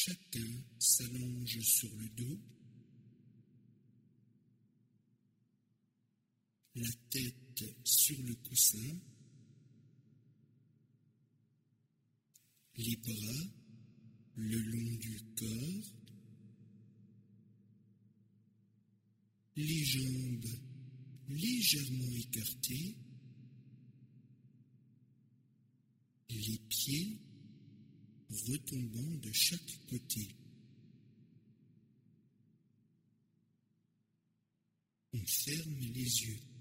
Chacun s'allonge sur le dos, la tête sur le coussin, les bras le long du corps, les jambes légèrement écartées, les pieds retombant de chaque côté. On ferme les yeux.